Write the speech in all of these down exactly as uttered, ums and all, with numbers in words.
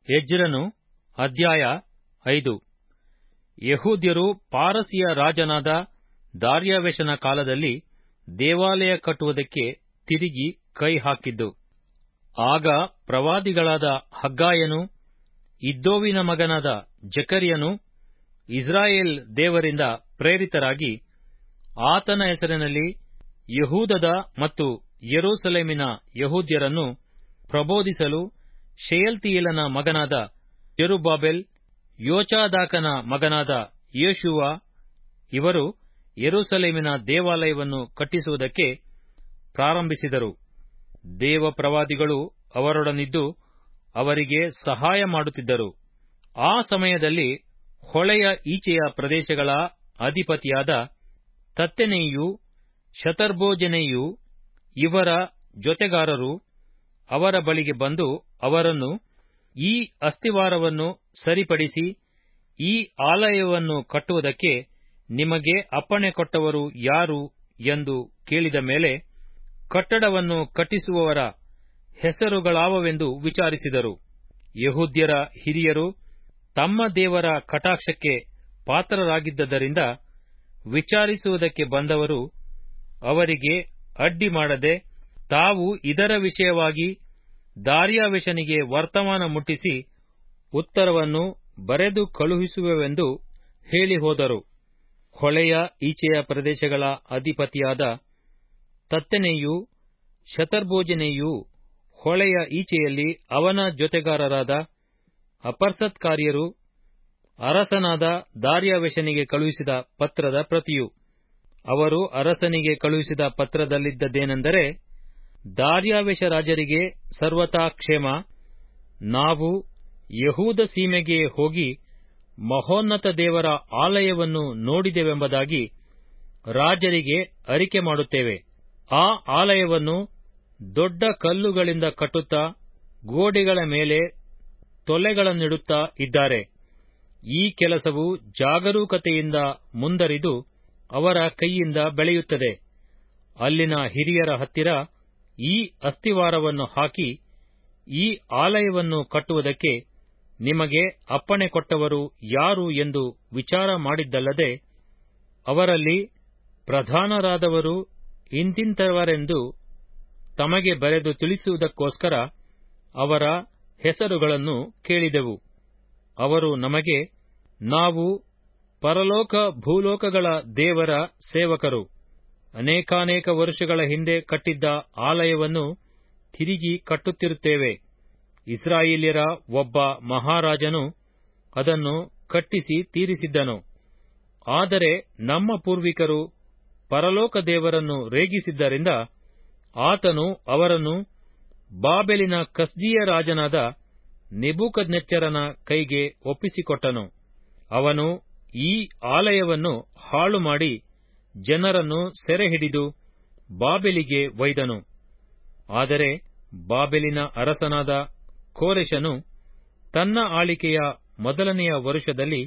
ಎಜ್ರನು ಅಧ್ಯಾಯ ಐದು. ಯೆಹೂದ್ಯರು ಪಾರಸಿಯ ರಾಜನಾದ ದಾರ್ಯಾವೆಷನ ಕಾಲದಲ್ಲಿ ದೇವಾಲಯ ಕಟ್ಟುವುದಕ್ಕೆ ತಿರುಗಿ ಕೈ ಹಾಕಿದ್ದು. ಆಗ ಪ್ರವಾದಿಗಳಾದ ಹಗ್ಗಾಯನು, ಇದ್ದೋವಿನ ಮಗನಾದ ಜಕರ್ಯನು ಇಸ್ರಾಯೇಲ್ ದೇವರಿಂದ ಪ್ರೇರಿತರಾಗಿ ಆತನ ಹೆಸರಿನಲ್ಲಿ ಯೆಹೂದದ ಮತ್ತು ಯೆರೂಸಲೇಮಿನ ಯೆಹೂದ್ಯರನ್ನು ಪ್ರಬೋಧಿಸಲು ಶೆಯಲ್ತೀಯೇಲನ ಮಗನಾದ ಜೆರುಬ್ಬಾಬೆಲ್, ಯೋಚಾದಾಕನ ಮಗನಾದ ಯೇಷೂವ ಇವರು ಯೆರೂಸಲೇಮಿನ ದೇವಾಲಯವನ್ನು ಕಟ್ಟಿಸುವುದಕ್ಕೆ ಪ್ರಾರಂಭಿಸಿದರು. ದೇವ ಪ್ರವಾದಿಗಳು ಅವರೊಡನಿದ್ದು ಅವರಿಗೆ ಸಹಾಯ ಮಾಡುತ್ತಿದ್ದರು. ಆ ಸಮಯದಲ್ಲಿ ಹೊಳೆಯ ಈಚೆಯ ಪ್ರದೇಶಗಳ ಅಧಿಪತಿಯಾದ ತತ್ತೆನೈಯೂ ಶತರ್ಬೋಜೆನೈಯೂ ಇವರ ಜೊತೆಗಾರರು ಅವರ ಬಳಿಗೆ ಬಂದು ಅವರನ್ನು, ಈ ಅಸ್ತಿವಾರವನ್ನು ಸರಿಪಡಿಸಿ ಈ ಆಲಯವನ್ನು ಕಟ್ಟುವುದಕ್ಕೆ ನಿಮಗೆ ಅಪ್ಪಣೆ ಕೊಟ್ಟವರು ಯಾರು ಎಂದು ಕೇಳಿದ ಮೇಲೆ, ಕಟ್ಟಡವನ್ನು ಕಟ್ಟಿಸುವವರ ಹೆಸರುಗಳಾವವೆಂದು ವಿಚಾರಿಸಿದರು. ಯೆಹೂದ್ಯರ ಹಿರಿಯರು ತಮ್ಮ ದೇವರ ಕಟಾಕ್ಷಕ್ಕೆ ಪಾತ್ರರಾಗಿದ್ದರಿಂದ ವಿಚಾರಿಸುವುದಕ್ಕೆ ಬಂದವರು ಅವರಿಗೆ ಅಡ್ಡಿ ಮಾಡದೆ, ತಾವು ಇದರ ವಿಷಯವಾಗಿ ದಾರ್ಯಾವೆಷನಿಗೆ ವರ್ತಮಾನ ಮುಟ್ಟಿಸಿ ಉತ್ತರವನ್ನು ಬರೆದು ಕಳುಹಿಸುವೆವೆಂದು ಹೇಳಿ ಹೋದರು. ಹೊಳೆಯ ಈಚೆಯ ಪ್ರದೇಶಗಳ ಅಧಿಪತಿಯಾದ ತತ್ತೆನೈಯೂ ಶತರ್ಬೋಜೆನೈಯೂ ಹೊಳೆಯ ಈಚೆಯಲ್ಲಿ ಅವನ ಜೊತೆಗಾರರಾದ ಅಪರ್ಸತ್ಕಾರ್ಯರು ಅರಸನಾದ ದಾರ್ಯಾವೆಷನಿಗೆ ಕಳುಹಿಸಿದ ಪತ್ರದ ಪ್ರತಿಯು. ಅವರು ಅರಸನಿಗೆ ಕಳುಹಿಸಿದ ಪತ್ರದಲ್ಲಿದ್ದದ್ದೇನೆಂದರೆ, ದಾರ್ಯಾವೆಷ ರಾಜರಿಗೆ ಸರ್ವಥಾ ಕ್ಷೇಮ. ನಾವು ಯೆಹೂದ ಸೀಮೆಗೆ ಹೋಗಿ ಮಹೋನ್ನತ ದೇವರ ಆಲಯವನ್ನು ನೋಡಿದೆವೆಂಬುದಾಗಿ ರಾಜರಿಗೆ ಅರಿಕೆ ಮಾಡುತ್ತೇವೆ. ಆ ಆಲಯವನ್ನು ದೊಡ್ಡ ಕಲ್ಲುಗಳಿಂದ ಕಟ್ಟುತ್ತಾ ಗೋಡೆಗಳ ಮೇಲೆ ತೊಲೆಗಳನ್ನಿಡುತ್ತಾ ಇದ್ದಾರೆ. ಈ ಕೆಲಸವು ಜಾಗರೂಕತೆಯಿಂದ ಮುಂದರಿದು ಅವರ ಕೈಯಿಂದ ಬೆಳೆಯುತ್ತದೆ. ಅಲ್ಲಿನ ಹಿರಿಯರ ಹತ್ತಿರ ಈ ಅಸ್ತಿವಾರವನ್ನು ಹಾಕಿ ಈ ಆಲಯವನ್ನು ಕಟ್ಟುವುದಕ್ಕೆ ನಿಮಗೆ ಅಪ್ಪಣೆ ಕೊಟ್ಟವರು ಯಾರು ಎಂದು ವಿಚಾರ ಮಾಡಿದ್ದಲ್ಲದೆ, ಅವರಲ್ಲಿ ಪ್ರಧಾನರಾದವರು ಇಂತಿಂಥವರೆಂದು ತಮಗೆ ಬರೆದು ತಿಳಿಸುವುದಕ್ಕೋಸ್ಕರ ಅವರ ಹೆಸರುಗಳನ್ನು ಕೇಳಿದೆವು. ಅವರು ನಮಗೆ, ನಾವು ಪರಲೋಕ ಭೂಲೋಕಗಳ ದೇವರ ಸೇವಕರು. ಅನೇಕಾನೇಕ ವರುಷಗಳ ಹಿಂದೆ ಕಟ್ಟಿದ್ದ ಆಲಯವನ್ನು ತಿರುಗಿ ಕಟ್ಟುತ್ತಿರುತ್ತೇವೆ. ಇಸ್ರಾಯೇಲ್ಯರ ಒಬ್ಬ ಮಹಾರಾಜನು ಅದನ್ನು ಕಟ್ಟಿಸಿ ತೀರಿಸಿದ್ದನು. ಆದರೆ ನಮ್ಮ ಪೂರ್ವಿಕರು ಪರಲೋಕ ದೇವರನ್ನು ರೇಗಿಸಿದ್ದರಿಂದ ಆತನು ಅವರನ್ನು ಬಾಬೆಲಿನ ಕಸ್ದೀಯ ರಾಜನಾದ ನೆಬೂಕದ್ನೆಚ್ಚರನ ಕೈಗೆ ಒಪ್ಪಿಸಿಕೊಟ್ಟನು. ಅವನು ಈ ಆಲಯವನ್ನು ಹಾಳು ಮಾಡಿ ಜನರನ್ನು ಸೆರೆಹಿಡಿದು ಬಾಬೆಲಿಗೆ ಒಯ್ದನು. ಆದರೆ ಬಾಬೆಲಿನ ಅರಸನಾದ ಕೋರೆಷನು ತನ್ನ ಆಳಿಕೆಯ ಮೊದಲನೆಯ ವರುಷದಲ್ಲಿ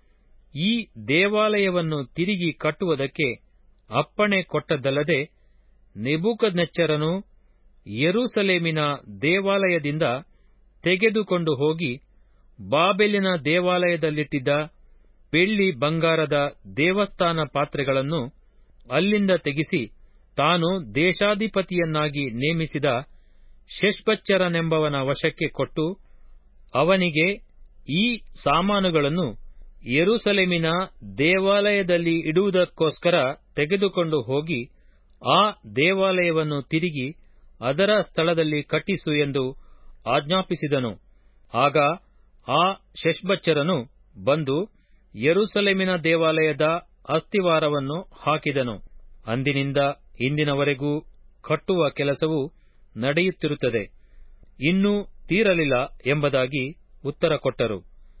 ಈ ದೇವಾಲಯವನ್ನು ತಿರುಗಿ ಕಟ್ಟುವುದಕ್ಕೆ ಅಪ್ಪಣೆ ಕೊಟ್ಟದ್ದಲ್ಲದೆ, ನೆಬೂಕದ್ನೆಚ್ಚರನು ಯೆರೂಸಲೇಮಿನ ದೇವಾಲಯದಿಂದ ತೆಗೆದುಕೊಂಡು ಹೋಗಿ ಬಾಬೆಲಿನ ದೇವಾಲಯದಲ್ಲಿಟ್ಟಿದ್ದ ಬೆಳ್ಳಿ ಬಂಗಾರದ ದೇವಸ್ಥಾನ ಪಾತ್ರೆಗಳನ್ನು ಅಲ್ಲಿಂದ ತೆಗೆಸಿ ತಾನು ದೇಶಾಧಿಪತಿಯನ್ನಾಗಿ ನೇಮಿಸಿದ ಶೆಷ್ಬಚ್ಚರನೆಂಬವನ ವಶಕ್ಕೆ ಕೊಟ್ಟು, ಅವನಿಗೆ ಈ ಸಾಮಾನುಗಳನ್ನು ಯೆರೂಸಲೇಮಿನ ದೇವಾಲಯದಲ್ಲಿ ಇಡುವುದಕ್ಕೋಸ್ಕರ ತೆಗೆದುಕೊಂಡು ಹೋಗಿ ಆ ದೇವಾಲಯವನ್ನು ತಿರುಗಿ ಅದರ ಸ್ಥಳದಲ್ಲಿ ಕಟ್ಟಿಸು ಎಂದು ಆಜ್ಞಾಪಿಸಿದನು. ಆಗ ಆ ಶೆಷ್ಬಚ್ಚರನು ಬಂದು ಯೆರೂಸಲೇಮಿನ ದೇವಾಲಯದ ಅಸ್ತಿವಾರವನ್ನು ಹಾಕಿದನು. ಅಂದಿನಿಂದ ಇಂದಿನವರೆಗೂ ಕಟ್ಟುವ ಕೆಲಸವು ನಡೆಯುತ್ತಿರುತ್ತದೆ, ಇನ್ನೂ ತೀರಲಿಲ್ಲ ಎಂಬುದಾಗಿ ಉತ್ತರ ಕೊಟ್ಟರು.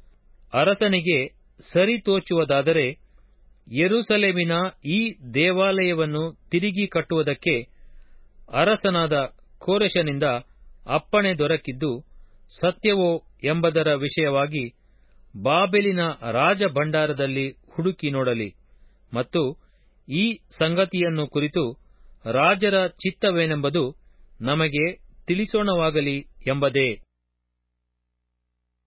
ಅರಸನಿಗೆ ಸರಿತೋಚುವುದಾದರೆ ಯೆರೂಸಲೇಮಿನ ಈ ದೇವಾಲಯವನ್ನು ತಿರುಗಿ ಕಟ್ಟುವುದಕ್ಕೆ ಅರಸನಾದ ಕೋರೆಷನಿಂದ ಅಪ್ಪಣೆ ದೊರಕಿದ್ದು ಸತ್ಯವೋ ಎಂಬುದರ ವಿಷಯವಾಗಿ ಬಾಬೆಲಿನ ರಾಜಭಂಡಾರದಲ್ಲಿ ಹುಡುಕಿ ನೋಡಲಿ, ಮತ್ತು ಈ ಸಂಗತಿಯನ್ನು ಕುರಿತು ರಾಜರ ಚಿತ್ತವೇನೆಂಬುದು ನಮಗೆ ತಿಳಿಸೋಣವಾಗಲಿ ಎಂಬುದೇ.